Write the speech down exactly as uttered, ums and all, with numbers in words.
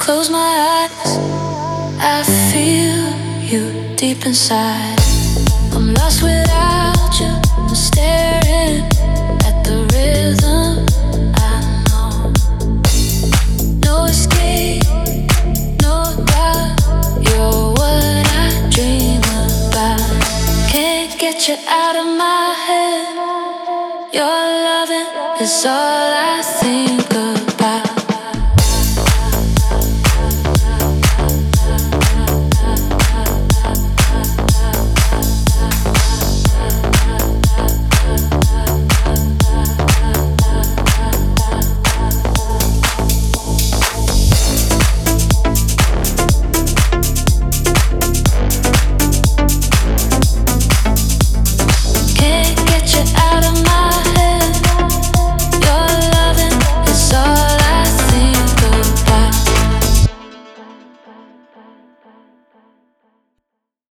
close my eyes, I feel you deep inside. I'm lost without you, I'm staring at the rhythm I know. No escape, no doubt, you're what I dream about. Can't get you out of my head, your loving is all I think